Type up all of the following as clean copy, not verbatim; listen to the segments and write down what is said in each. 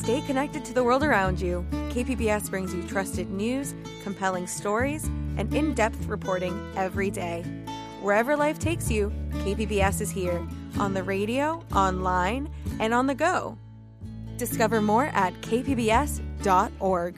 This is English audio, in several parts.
Stay connected to the world around you. KPBS brings you trusted news, compelling stories, and in-depth reporting every day. Wherever life takes you, KPBS is here, on the radio, online, and on the go. Discover more at kpbs.org.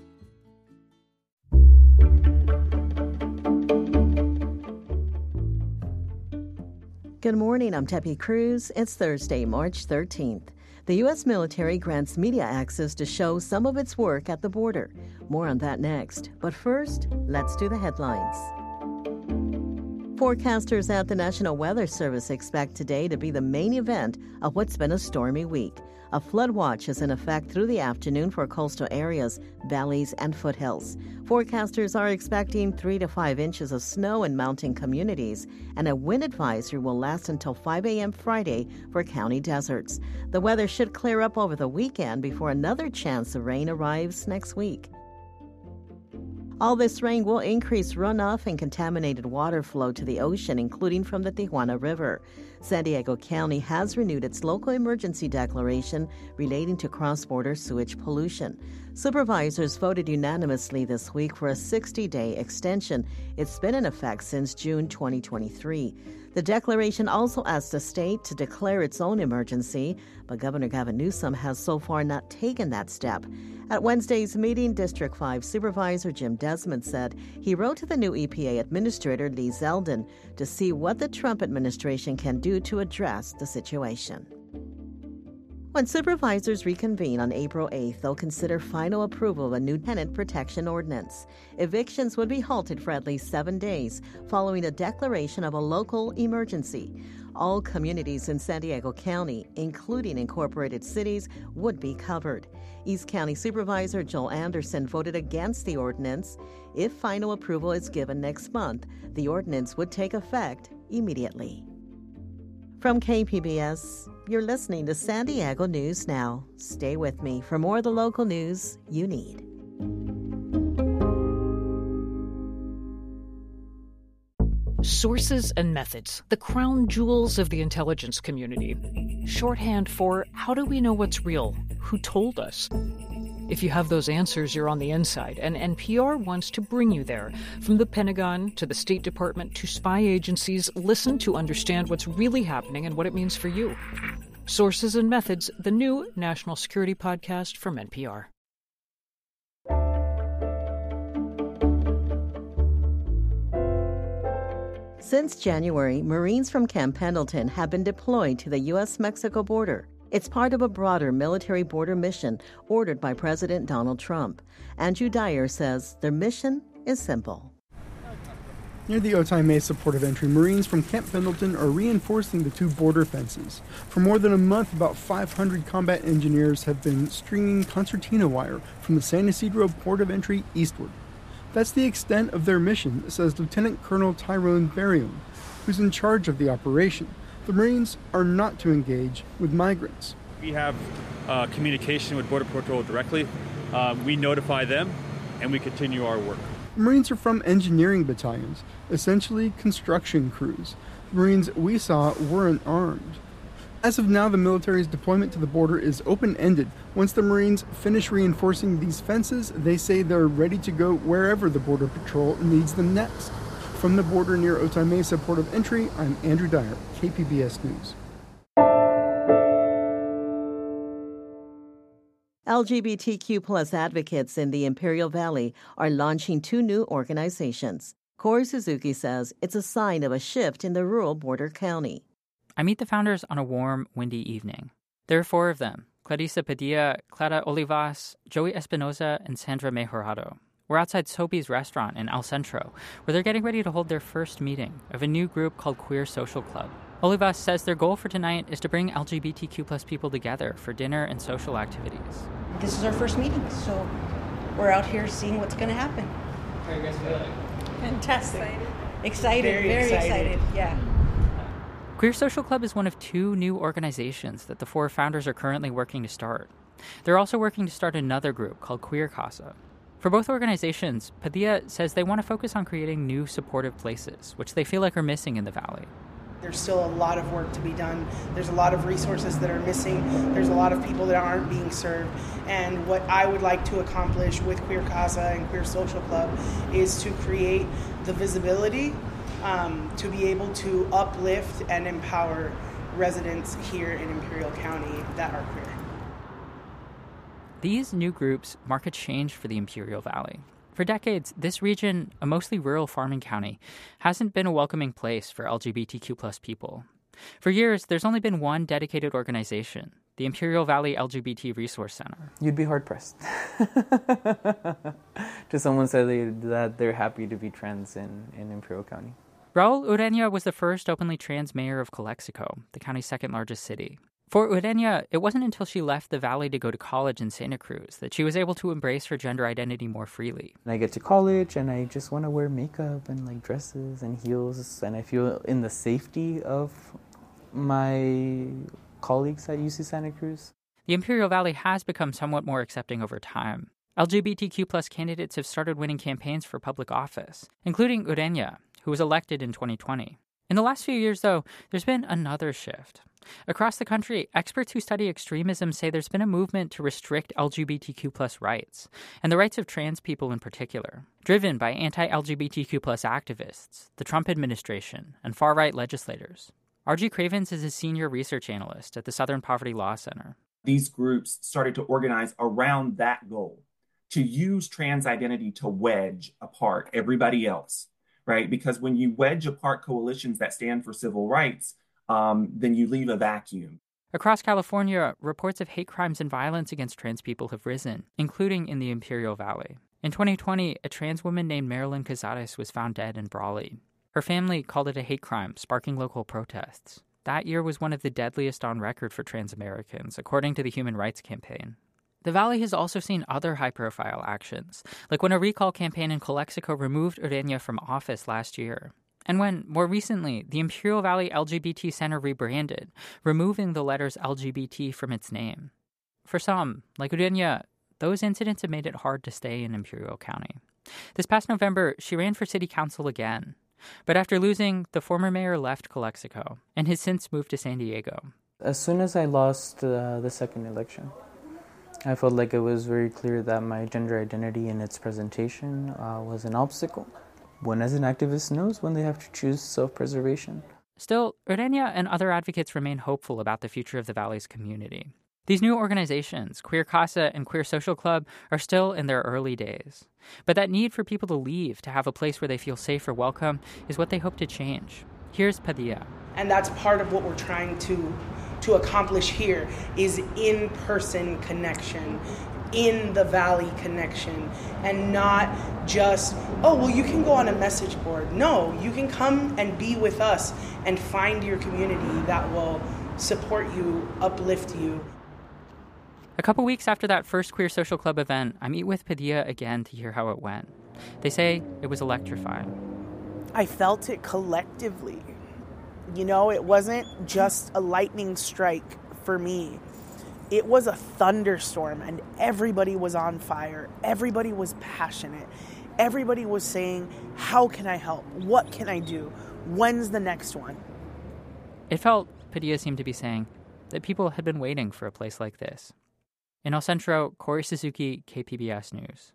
Good morning, I'm Tepi Cruz. It's Thursday, March 13th. The U.S. military grants media access to show some of its work at the border. More on that next. But first, let's do the headlines. Forecasters at the National Weather Service expect today to be the main event of what's been a stormy week. A flood watch is in effect through the afternoon for coastal areas, valleys, and foothills. Forecasters are expecting 3 to 5 inches of snow in mountain communities, and a wind advisory will last until 5 a.m. Friday for county deserts. The weather should clear up over the weekend before another chance of rain arrives next week. All this rain will increase runoff and contaminated water flow to the ocean, including from the Tijuana River. San Diego County has renewed its local emergency declaration relating to cross-border sewage pollution. Supervisors voted unanimously this week for a 60-day extension. It's been in effect since June 2023. The declaration also asked the state to declare its own emergency, but Governor Gavin Newsom has so far not taken that step. At Wednesday's meeting, District 5 Supervisor Jim Desmond said he wrote to the new EPA Administrator Lee Zeldin to see what the Trump administration can do to address the situation. When supervisors reconvene on April 8th, they'll consider final approval of a new tenant protection ordinance. Evictions would be halted for at least 7 days following a declaration of a local emergency. All communities in San Diego County, including incorporated cities, would be covered. East County Supervisor Joel Anderson voted against the ordinance. If final approval is given next month, the ordinance would take effect immediately. From KPBS, you're listening to San Diego News Now. Stay with me for more of the local news you need. Sources and methods, the crown jewels of the intelligence community. Shorthand for how do we know what's real? Who told us? If you have those answers, you're on the inside, and NPR wants to bring you there. From the Pentagon to the State Department to spy agencies, listen to understand what's really happening and what it means for you. Sources and Methods, the new national security podcast from NPR. Since January, Marines from Camp Pendleton have been deployed to the U.S.-Mexico border. It's part of a broader military border mission ordered by President Donald Trump. Andrew Dyer says their mission is simple. Near the Otay Mesa port of entry, Marines from Camp Pendleton are reinforcing the two border fences. For more than a month, about 500 combat engineers have been stringing concertina wire from the San Ysidro port of entry eastward. That's the extent of their mission, says Lieutenant Colonel Tyrone Barrion, who's in charge of the operation. The Marines are not to engage with migrants. We have communication with Border Patrol directly. We notify them, and we continue our work. The Marines are from engineering battalions, essentially construction crews. The Marines we saw weren't armed. As of now, the military's deployment to the border is open-ended. Once the Marines finish reinforcing these fences, they say they're ready to go wherever the Border Patrol needs them next. From the border near Otay Mesa port of entry, I'm Andrew Dyer, KPBS News. LGBTQ plus advocates in the Imperial Valley are launching 2 new organizations. Corey Suzuki says it's a sign of a shift in the rural border county. I meet the founders on a warm, windy evening. There are 4 of them, Clarissa Padilla, Clara Olivas, Joey Espinoza, and Sandra Mejorado. We're outside Sobeys restaurant in El Centro, where they're getting ready to hold their first meeting of a new group called Queer Social Club. Olivas says their goal for tonight is to bring LGBTQ plus people together for dinner and social activities. This is our first meeting, so we're out here seeing what's going to happen. How are you guys feeling? Fantastic. Excited, very excited, yeah. Queer Social Club is one of 2 new organizations that the 4 founders are currently working to start. They're also working to start another group called Queer Casa. For both organizations, Padilla says they want to focus on creating new supportive places, which they feel like are missing in the Valley. There's still a lot of work to be done. There's a lot of resources that are missing. There's a lot of people that aren't being served. And what I would like to accomplish with Queer Casa and Queer Social Club is to create the visibility to be able to uplift and empower residents here in Imperial County that are queer. These new groups mark a change for the Imperial Valley. For decades, this region, a mostly rural farming county, hasn't been a welcoming place for LGBTQ+ people. For years, there's only been one dedicated organization, the Imperial Valley LGBT Resource Center. You'd be hard-pressed to someone say that they're happy to be trans in Imperial County. Raul Ureña was the first openly trans mayor of Calexico, the county's second largest city. For Ureña, it wasn't until she left the valley to go to college in Santa Cruz that she was able to embrace her gender identity more freely. And I get to college and I just want to wear makeup and like dresses and heels, and I feel in the safety of my colleagues at UC Santa Cruz. The Imperial Valley has become somewhat more accepting over time. LGBTQ+ candidates have started winning campaigns for public office, including Ureña, who was elected in 2020. In the last few years, though, there's been another shift. Across the country, experts who study extremism say there's been a movement to restrict LGBTQ+ rights, and the rights of trans people in particular, driven by anti-LGBTQ+ activists, the Trump administration, and far-right legislators. R.G. Cravens is a senior research analyst at the Southern Poverty Law Center. These groups started to organize around that goal, to use trans identity to wedge apart everybody else, right? Because when you wedge apart coalitions that stand for civil rights, then you leave a vacuum. Across California, reports of hate crimes and violence against trans people have risen, including in the Imperial Valley. In 2020, a trans woman named Marilyn Cazares was found dead in Brawley. Her family called it a hate crime, sparking local protests. That year was one of the deadliest on record for trans Americans, according to the Human Rights Campaign. The Valley has also seen other high-profile actions, like when a recall campaign in Calexico removed Ureña from office last year. And when, more recently, the Imperial Valley LGBT Center rebranded, removing the letters LGBT from its name. For some, like Ureña, those incidents have made it hard to stay in Imperial County. This past November, she ran for city council again. But after losing, the former mayor left Calexico and has since moved to San Diego. As soon as I lost the second election, I felt like it was very clear that my gender identity and its presentation was an obstacle. One as an activist knows when they have to choose self-preservation. Still, Ureña and other advocates remain hopeful about the future of the Valley's community. These new organizations, Queer Casa and Queer Social Club, are still in their early days. But that need for people to leave, to have a place where they feel safe or welcome, is what they hope to change. Here's Padilla. And that's part of what we're trying to accomplish here, is in-person connection, in the Valley connection, and not just, oh, well, you can go on a message board. No, you can come and be with us and find your community that will support you, uplift you. A couple weeks after that first Queer Social Club event, I meet with Padilla again to hear how it went. They say it was electrifying. I felt it collectively. You know, it wasn't just a lightning strike for me. It was a thunderstorm, and everybody was on fire. Everybody was passionate. Everybody was saying, how can I help? What can I do? When's the next one? It felt, Padilla seemed to be saying, that people had been waiting for a place like this. In El Centro, Corey Suzuki, KPBS News.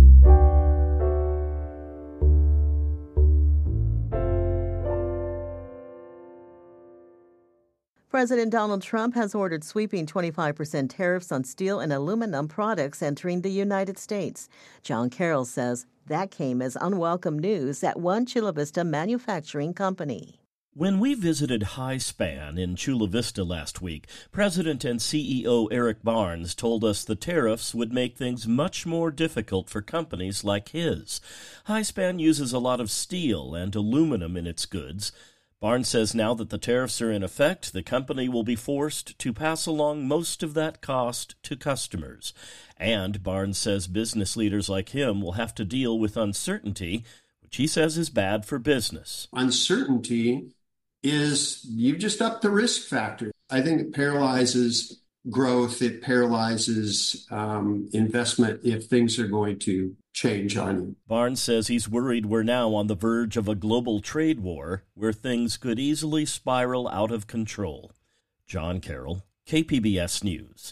President Donald Trump has ordered sweeping 25% tariffs on steel and aluminum products entering the United States. John Carroll says that came as unwelcome news at one Chula Vista manufacturing company. When we visited Hi-Span in Chula Vista last week, President and CEO Eric Barnes told us the tariffs would make things much more difficult for companies like his. Hi-Span uses a lot of steel and aluminum in its goods. Barnes says now that the tariffs are in effect, the company will be forced to pass along most of that cost to customers. And Barnes says business leaders like him will have to deal with uncertainty, which he says is bad for business. Uncertainty is, you've just upped the risk factor. I think it paralyzes growth. It paralyzes investment if things are going to change on you. Barnes says he's worried we're now on the verge of a global trade war where things could easily spiral out of control. John Carroll, KPBS News.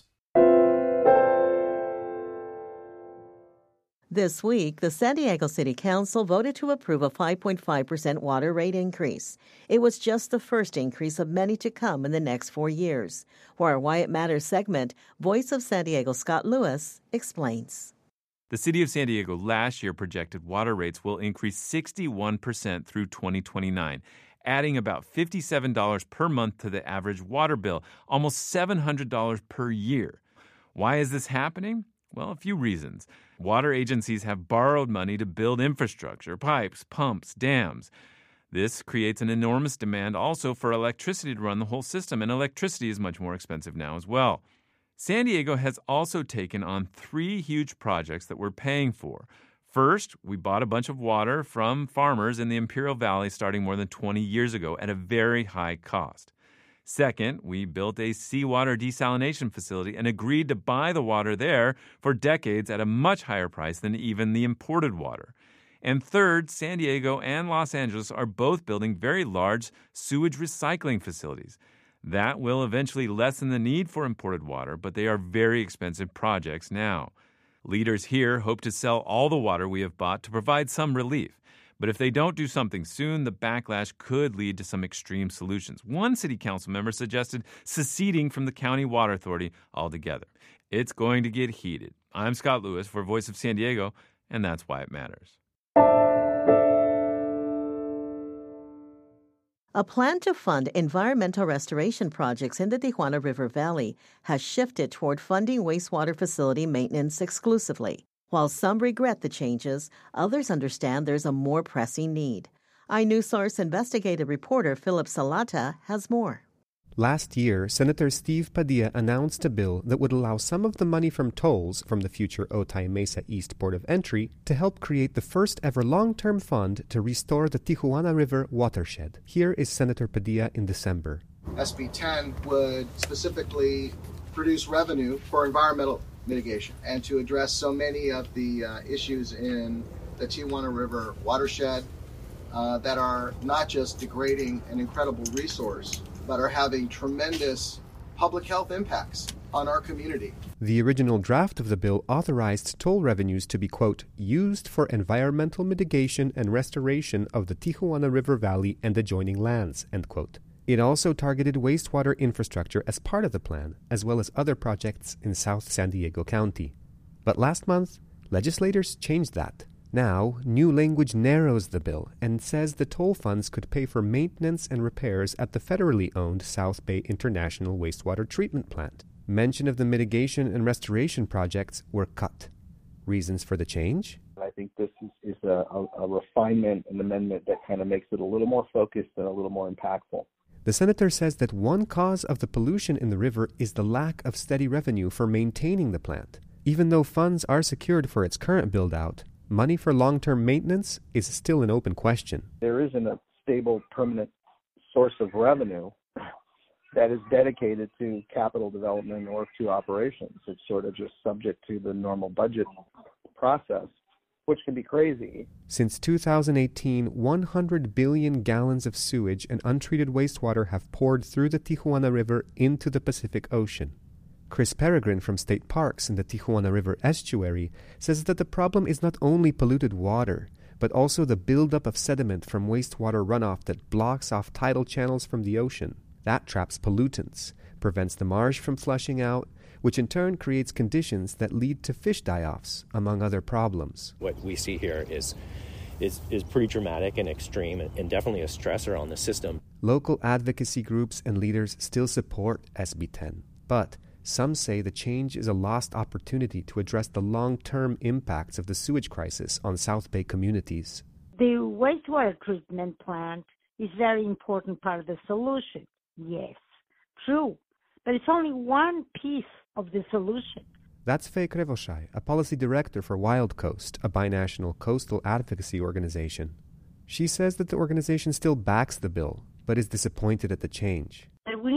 This week, the San Diego City Council voted to approve a 5.5% water rate increase. It was just the first increase of many to come in the next 4 years. For our Why It Matters segment, Voice of San Diego Scott Lewis explains. The City of San Diego last year projected water rates will increase 61% through 2029, adding about $57 per month to the average water bill, almost $700 per year. Why is this happening? Well, a few reasons. Water agencies have borrowed money to build infrastructure, pipes, pumps, dams. This creates an enormous demand also for electricity to run the whole system, and electricity is much more expensive now as well. San Diego has also taken on 3 huge projects that we're paying for. First, we bought a bunch of water from farmers in the Imperial Valley starting more than 20 years ago at a very high cost. Second, we built a seawater desalination facility and agreed to buy the water there for decades at a much higher price than even the imported water. And third, San Diego and Los Angeles are both building very large sewage recycling facilities. That will eventually lessen the need for imported water, but they are very expensive projects now. Leaders here hope to sell all the water we have bought to provide some relief. But if they don't do something soon, the backlash could lead to some extreme solutions. One city council member suggested seceding from the County Water Authority altogether. It's going to get heated. I'm Scott Lewis for Voice of San Diego, and that's why it matters. A plan to fund environmental restoration projects in the Tijuana River Valley has shifted toward funding wastewater facility maintenance exclusively. While some regret the changes, others understand there's a more pressing need. iNewsSource investigative reporter Philip Salata has more. Last year, Senator Steve Padilla announced a bill that would allow some of the money from tolls from the future Otay Mesa East Port of Entry to help create the first ever long-term fund to restore the Tijuana River watershed. Here is Senator Padilla in December. SB 10 would specifically produce revenue for environmental mitigation and to address so many of the issues in the Tijuana River watershed that are not just degrading an incredible resource, but are having tremendous public health impacts on our community. The original draft of the bill authorized toll revenues to be, quote, used for environmental mitigation and restoration of the Tijuana River Valley and adjoining lands, end quote. It also targeted wastewater infrastructure as part of the plan, as well as other projects in South San Diego County. But last month, legislators changed that. Now, new language narrows the bill and says the toll funds could pay for maintenance and repairs at the federally owned South Bay International Wastewater Treatment Plant. Mention of the mitigation and restoration projects were cut. Reasons for the change? I think this is a refinement, an amendment that kind of makes it a little more focused and a little more impactful. The senator says that one cause of the pollution in the river is the lack of steady revenue for maintaining the plant. Even though funds are secured for its current build-out, money for long-term maintenance is still an open question. There isn't a stable, permanent source of revenue that is dedicated to capital development or to operations. It's sort of just subject to the normal budget process, which can be crazy. Since 2018, 100 billion gallons of sewage and untreated wastewater have poured through the Tijuana River into the Pacific Ocean. Chris Peregrine from State Parks in the Tijuana River estuary says that the problem is not only polluted water, but also the buildup of sediment from wastewater runoff that blocks off tidal channels from the ocean. That traps pollutants, prevents the marsh from flushing out, which in turn creates conditions that lead to fish die-offs, among other problems. What we see here is pretty dramatic and extreme and definitely a stressor on the system. Local advocacy groups and leaders still support SB 10, but some say the change is a lost opportunity to address the long-term impacts of the sewage crisis on South Bay communities. The wastewater treatment plant is a very important part of the solution. Yes, true. But it's only one piece of the solution. That's Faye Krevoshai, a policy director for Wild Coast, a binational coastal advocacy organization. She says that the organization still backs the bill, but is disappointed at the change. And we need to be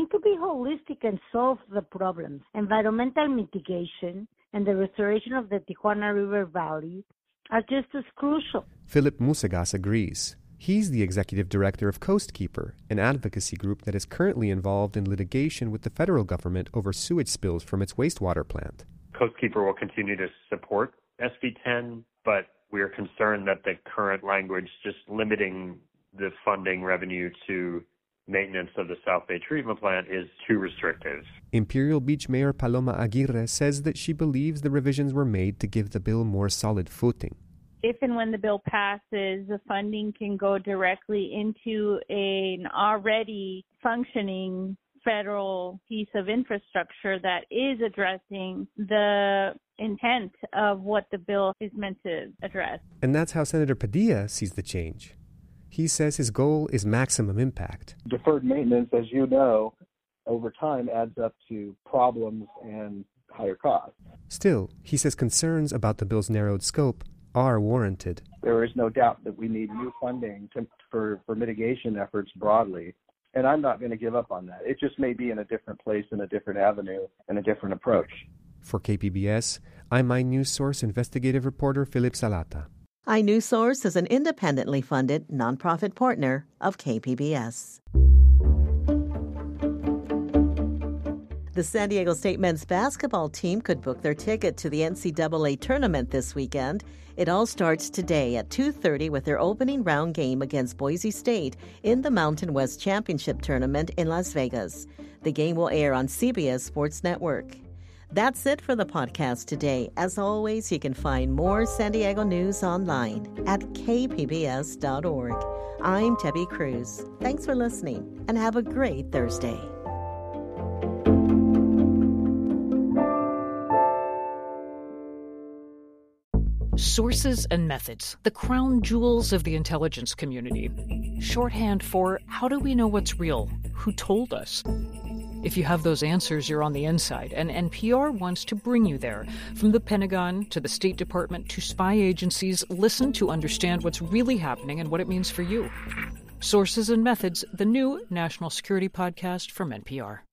holistic and solve the problems. Environmental mitigation and the restoration of the Tijuana River Valley are just as crucial. Philip Musagas agrees. He's the executive director of Coastkeeper, an advocacy group that is currently involved in litigation with the federal government over sewage spills from its wastewater plant. Coastkeeper will continue to support SB 10, but we are concerned that the current language just limiting the funding revenue to maintenance of the South Bay treatment plant is too restrictive. Imperial Beach Mayor Paloma Aguirre says that she believes the revisions were made to give the bill more solid footing. If and when the bill passes, the funding can go directly into an already functioning federal piece of infrastructure that is addressing the intent of what the bill is meant to address. And that's how Senator Padilla sees the change. He says his goal is maximum impact. Deferred maintenance, as you know, over time adds up to problems and higher costs. Still, he says concerns about the bill's narrowed scope are warranted. There is no doubt that we need new funding for mitigation efforts broadly, and I'm not going to give up on that. It just may be in a different place, in a different avenue, and a different approach. For KPBS, I'm iNewsSource investigative reporter Philip Salata. iNewsSource is an independently funded nonprofit partner of KPBS. The San Diego State men's basketball team could book their ticket to the NCAA tournament this weekend. It all starts today at 2:30 with their opening round game against Boise State in the Mountain West Championship Tournament in Las Vegas. The game will air on CBS Sports Network. That's it for the podcast today. As always, you can find more San Diego news online at kpbs.org. I'm Debbie Cruz. Thanks for listening and have a great Thursday. Sources and methods, the crown jewels of the intelligence community. Shorthand for how do we know what's real? Who told us? If you have those answers, you're on the inside, and NPR wants to bring you there. From the Pentagon to the State Department to spy agencies, listen to understand what's really happening and what it means for you. Sources and Methods, the new national security podcast from NPR.